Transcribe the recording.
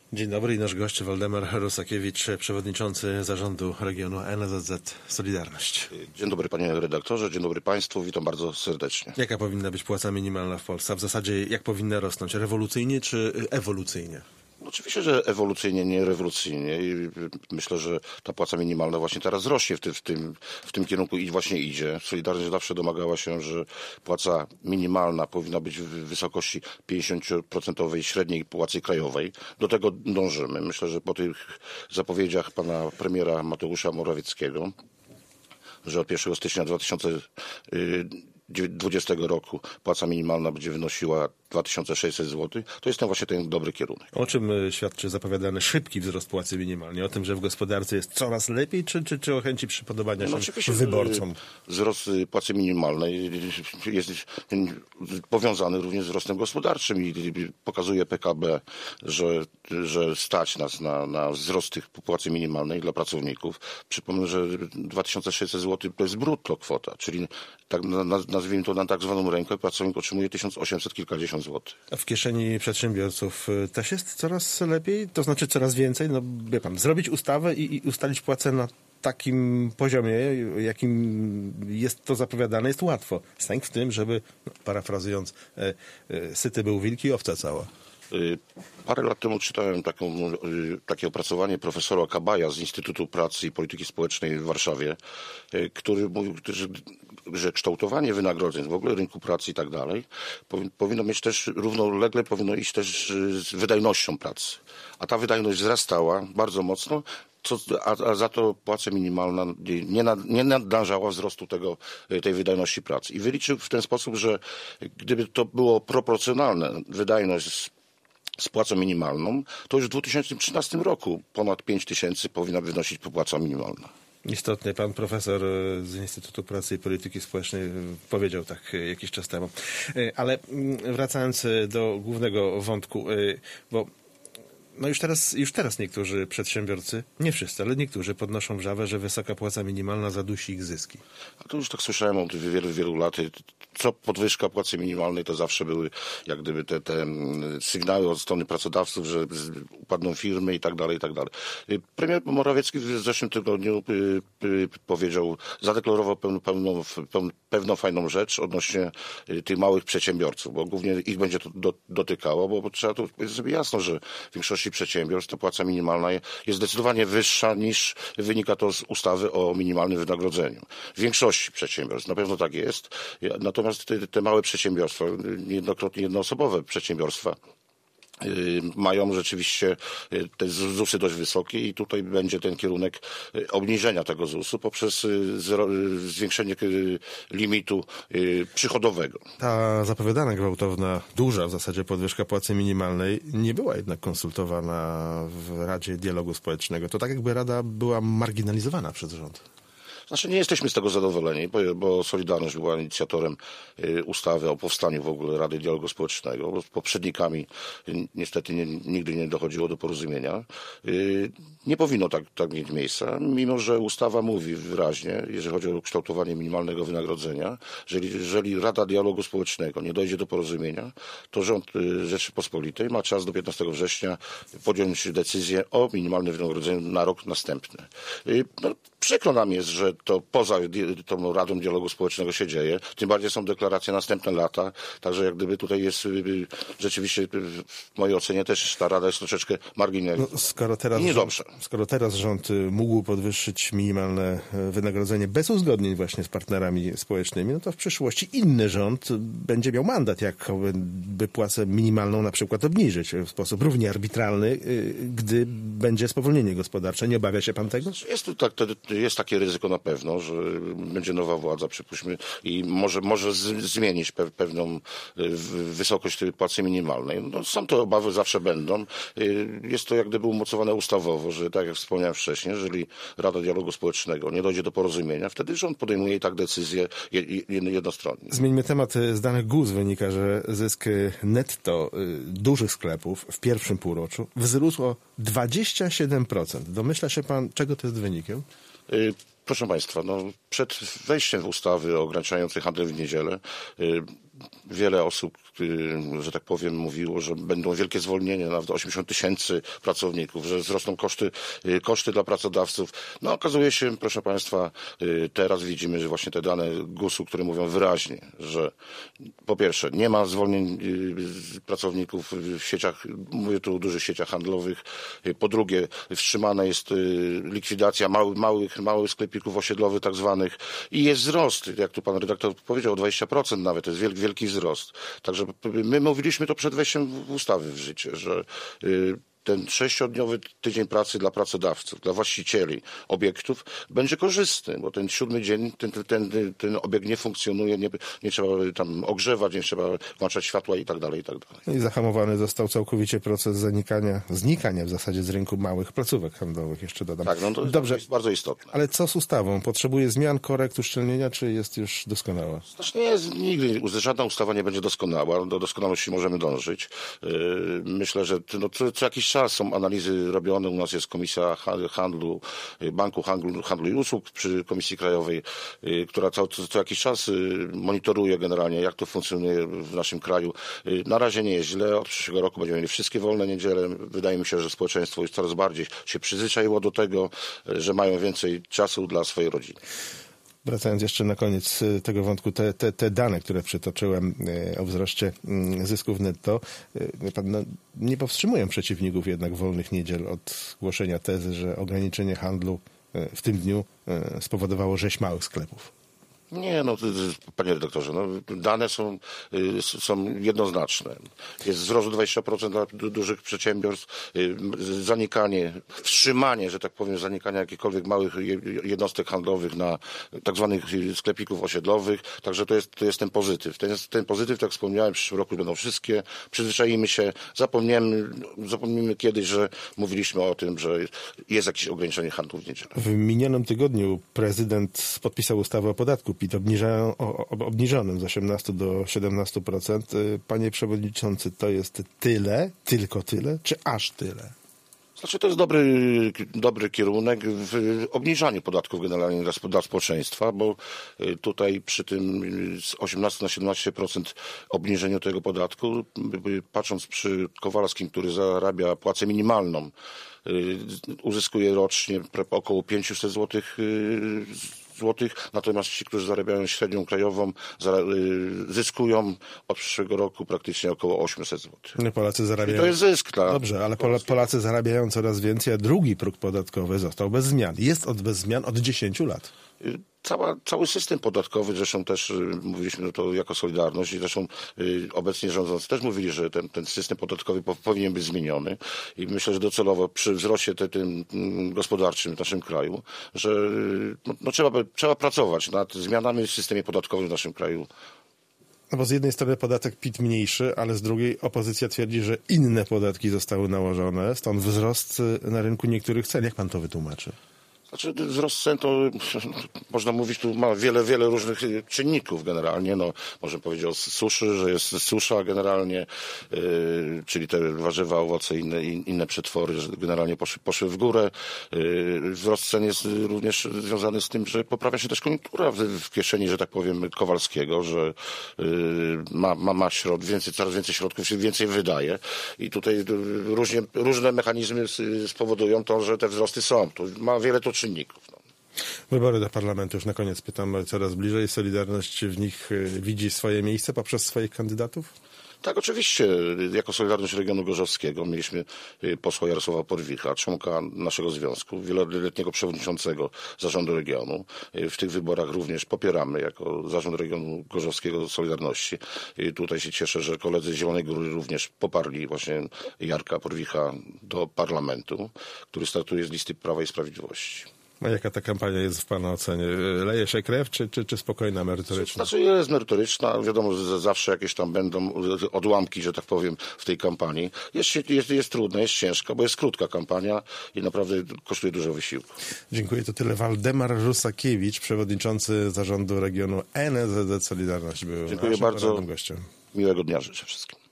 Dzień dobry i nasz gość Waldemar Rusakiewicz, przewodniczący zarządu regionu NSZZ Solidarność. Dzień dobry panie redaktorze, dzień dobry państwu, witam bardzo serdecznie. Jaka powinna być płaca minimalna w Polsce? A w zasadzie jak powinna rosnąć? Rewolucyjnie czy ewolucyjnie? Oczywiście, że ewolucyjnie, nie rewolucyjnie i myślę, że ta płaca minimalna właśnie teraz rośnie w tym kierunku i właśnie idzie. Solidarność zawsze domagała się, że płaca minimalna powinna być w wysokości 50% średniej płacy krajowej. Do tego dążymy. Myślę, że po tych zapowiedziach pana premiera Mateusza Morawieckiego, że od 1 stycznia 2020 roku płaca minimalna będzie wynosiła 2600 zł, to jest właśnie ten dobry kierunek. O czym świadczy zapowiadany szybki wzrost płacy minimalnej? O tym, że w gospodarce jest coraz lepiej, czy o chęci przypodobania się wyborcom? Wzrost płacy minimalnej jest powiązany również z wzrostem gospodarczym i pokazuje PKB, że stać nas na wzrost tych płacy minimalnej dla pracowników. Przypomnę, że 2600 zł to jest brutto kwota, czyli tak nazwijmy to na tak zwaną rękę, pracownik otrzymuje 1800 kilkadziesiąt złotych. A w kieszeni przedsiębiorców też jest coraz lepiej? To znaczy coraz więcej? No wie pan, zrobić ustawę i ustalić płacę na takim poziomie, jakim jest to zapowiadane, jest łatwo. Sęk w tym, żeby, parafrazując, syty był wilk i owca cała. Parę lat temu czytałem takie opracowanie profesora Kabaja z Instytutu Pracy i Polityki Społecznej w Warszawie, który mówił, że kształtowanie wynagrodzeń, w ogóle rynku pracy i tak dalej, powinno mieć też równolegle, powinno iść też z wydajnością pracy. A ta wydajność wzrastała bardzo mocno, a za to płaca minimalna nie nadążała wzrostu tej wydajności pracy. I wyliczył w ten sposób, że gdyby to było proporcjonalne, wydajność z płacą minimalną, to już w 2013 roku ponad 5000 powinna wynosić płaca minimalna. Istotnie, pan profesor z Instytutu Pracy i Polityki Społecznej powiedział tak jakiś czas temu. Ale wracając do głównego wątku, bo no już teraz niektórzy przedsiębiorcy, nie wszyscy, ale niektórzy podnoszą wrzawę, że wysoka płaca minimalna zadusi ich zyski. A to już tak słyszałem od wielu lat. Co podwyżka płacy minimalnej, to zawsze były jak gdyby te sygnały od strony pracodawców, że upadną firmy i tak dalej, i tak dalej. Premier Morawiecki w zeszłym tygodniu powiedział, zadeklarował pewną fajną rzecz odnośnie tych małych przedsiębiorców, bo głównie ich będzie to dotykało, bo trzeba tu powiedzieć sobie jasno, że w większości przedsiębiorstw ta płaca minimalna jest zdecydowanie wyższa niż wynika to z ustawy o minimalnym wynagrodzeniu. W większości przedsiębiorstw na pewno tak jest, natomiast te małe przedsiębiorstwa, niejednokrotnie jednoosobowe przedsiębiorstwa, mają rzeczywiście te ZUS-y dość wysokie i tutaj będzie ten kierunek obniżenia tego ZUS-u poprzez zwiększenie limitu przychodowego. Ta zapowiadana gwałtowna, duża w zasadzie podwyżka płacy minimalnej nie była jednak konsultowana w Radzie Dialogu Społecznego. To tak jakby Rada była marginalizowana przez rząd. Znaczy nie jesteśmy z tego zadowoleni, bo Solidarność była inicjatorem ustawy o powstaniu w ogóle Rady Dialogu Społecznego, bo z poprzednikami niestety nigdy nie dochodziło do porozumienia. Nie powinno tak mieć miejsca, mimo że ustawa mówi wyraźnie, jeżeli chodzi o kształtowanie minimalnego wynagrodzenia, że jeżeli Rada Dialogu Społecznego nie dojdzie do porozumienia, to rząd Rzeczypospolitej ma czas do 15 września podjąć decyzję o minimalnym wynagrodzeniu na rok następny. Przykro nam jest, że to poza tą Radą Dialogu Społecznego się dzieje. Tym bardziej są deklaracje następne lata. Także jak gdyby tutaj jest rzeczywiście w mojej ocenie też ta Rada jest troszeczkę marginalna. No, skoro teraz rząd mógł podwyższyć minimalne wynagrodzenie bez uzgodnień właśnie z partnerami społecznymi, no to w przyszłości inny rząd będzie miał mandat, jakby płacę minimalną na przykład obniżyć w sposób równie arbitralny, gdy będzie spowolnienie gospodarcze. Nie obawia się pan tego? Jest takie ryzyko na pewno, że będzie nowa władza, przypuśćmy, i może zmienić pewną wysokość tej płacy minimalnej. No, są to obawy, zawsze będą. Jest to jak gdyby umocowane ustawowo, że tak jak wspomniałem wcześniej, jeżeli Rada Dialogu Społecznego nie dojdzie do porozumienia, wtedy rząd podejmuje i tak decyzję jednostronnie. Zmieńmy temat. Z danych GUS wynika, że zysk netto dużych sklepów w pierwszym półroczu wzrósł o 27%. Domyśla się pan, czego to jest wynikiem? Proszę państwa, przed wejściem w ustawy ograniczającej handel w niedzielę wiele osób, że tak powiem, mówiło, że będą wielkie zwolnienia, nawet 80 000 pracowników, że wzrosną koszty dla pracodawców. No okazuje się, proszę Państwa, teraz widzimy, że właśnie te dane GUS-u, które mówią wyraźnie, że po pierwsze nie ma zwolnień pracowników w sieciach, mówię tu o dużych sieciach handlowych, po drugie wstrzymana jest likwidacja małych sklepików osiedlowych tak zwanych i jest wzrost, jak tu pan redaktor powiedział, o 20% nawet, to jest wielki wzrost. Także my mówiliśmy to przed wejściem ustawy w życie, że ten 6-dniowy tydzień pracy dla pracodawców, dla właścicieli obiektów będzie korzystny, bo ten 7 dzień ten obiekt nie funkcjonuje, nie trzeba tam ogrzewać, nie trzeba włączać światła i tak dalej, i tak dalej. I zahamowany został całkowicie proces znikania w zasadzie z rynku małych placówek handlowych, jeszcze dodam. Tak, no to Dobrze, jest bardzo istotne. Ale co z ustawą? Potrzebuje zmian, korekt, uszczelnienia, czy jest już doskonała? Znaczy nie jest nigdy, żadna ustawa nie będzie doskonała, do doskonałości możemy dążyć. Myślę, że co jakiś czas są analizy robione, u nas jest Komisja Handlu, Banku Handlu i Usług przy Komisji Krajowej, która co jakiś czas monitoruje generalnie, jak to funkcjonuje w naszym kraju. Na razie nie jest źle, od przyszłego roku będziemy mieli wszystkie wolne niedziele. Wydaje mi się, że społeczeństwo już coraz bardziej się przyzwyczaiło do tego, że mają więcej czasu dla swojej rodziny. Wracając jeszcze na koniec tego wątku, te dane, które przytoczyłem o wzroście zysków netto, nie powstrzymują przeciwników jednak wolnych niedziel od głoszenia tezy, że ograniczenie handlu w tym dniu spowodowało rzeź małych sklepów. Nie, panie redaktorze, dane są jednoznaczne. Jest wzrost 20% dla dużych przedsiębiorstw, wstrzymanie, że tak powiem, zanikania jakichkolwiek małych jednostek handlowych na tak zwanych sklepików osiedlowych. Także to jest ten pozytyw. Ten pozytyw, tak jak wspomniałem, w przyszłym roku będą wszystkie. Przyzwyczajimy się, zapomnimy kiedyś, że mówiliśmy o tym, że jest jakieś ograniczenie handlu w niedzielę. W minionym tygodniu prezydent podpisał ustawę o podatku PIT obniżonym z 18 do 17%. Panie przewodniczący, to jest tyle, tylko tyle, czy aż tyle? Znaczy to jest dobry kierunek w obniżaniu podatków generalnie dla społeczeństwa, bo tutaj przy tym z 18 na 17% obniżeniu tego podatku, patrząc przy Kowalskim, który zarabia płacę minimalną, uzyskuje rocznie około 500 złotych, natomiast ci, którzy zarabiają średnią krajową, zyskują od przyszłego roku praktycznie około 800 zł. Polacy zarabiają... I to jest zysk. Dobrze, ale Polacy zarabiają coraz więcej, a drugi próg podatkowy został bez zmian. Jest bez zmian od 10 lat. Cały system podatkowy, zresztą też mówiliśmy to jako Solidarność i zresztą obecnie rządzący też mówili, że ten system podatkowy powinien być zmieniony i myślę, że docelowo przy wzroście tym gospodarczym w naszym kraju, że trzeba pracować nad zmianami w systemie podatkowym w naszym kraju. No bo z jednej strony podatek PIT mniejszy, ale z drugiej opozycja twierdzi, że inne podatki zostały nałożone, stąd wzrost na rynku niektórych cen. Jak pan to wytłumaczy? Znaczy wzrost cen to można mówić, tu ma wiele różnych czynników generalnie. Możemy powiedzieć o suszy, że jest susza generalnie, czyli te warzywa, owoce, inne przetwory, że generalnie poszły w górę. Wzrost cen jest również związany z tym, że poprawia się też koniunktura w kieszeni, że tak powiem, Kowalskiego, że ma coraz więcej środków, się więcej wydaje i tutaj różne mechanizmy spowodują to, że te wzrosty są. Tu ma wiele to czynników. Wybory do parlamentu, już na koniec pytam, coraz bliżej. Solidarność w nich widzi swoje miejsce poprzez swoich kandydatów? Tak, oczywiście. Jako Solidarność Regionu Gorzowskiego mieliśmy posła Jarosława Porwicha, członka naszego związku, wieloletniego przewodniczącego Zarządu Regionu. W tych wyborach również popieramy jako Zarząd Regionu Gorzowskiego Solidarności. Tutaj się cieszę, że koledzy z Zielonej Góry również poparli właśnie Jarka Porwicha do parlamentu, który startuje z listy Prawa i Sprawiedliwości. A jaka ta kampania jest w pana ocenie? Leje się krew, czy spokojna, merytoryczna? Znaczy jest merytoryczna. Wiadomo, że zawsze jakieś tam będą odłamki, że tak powiem, w tej kampanii. Jest trudna, jest ciężka, bo jest krótka kampania i naprawdę kosztuje dużo wysiłku. Dziękuję. To tyle. Waldemar Rusakiewicz, przewodniczący Zarządu Regionu NSZZ Solidarność, był Dziękuję bardzo. gościem. Miłego dnia życzę wszystkim.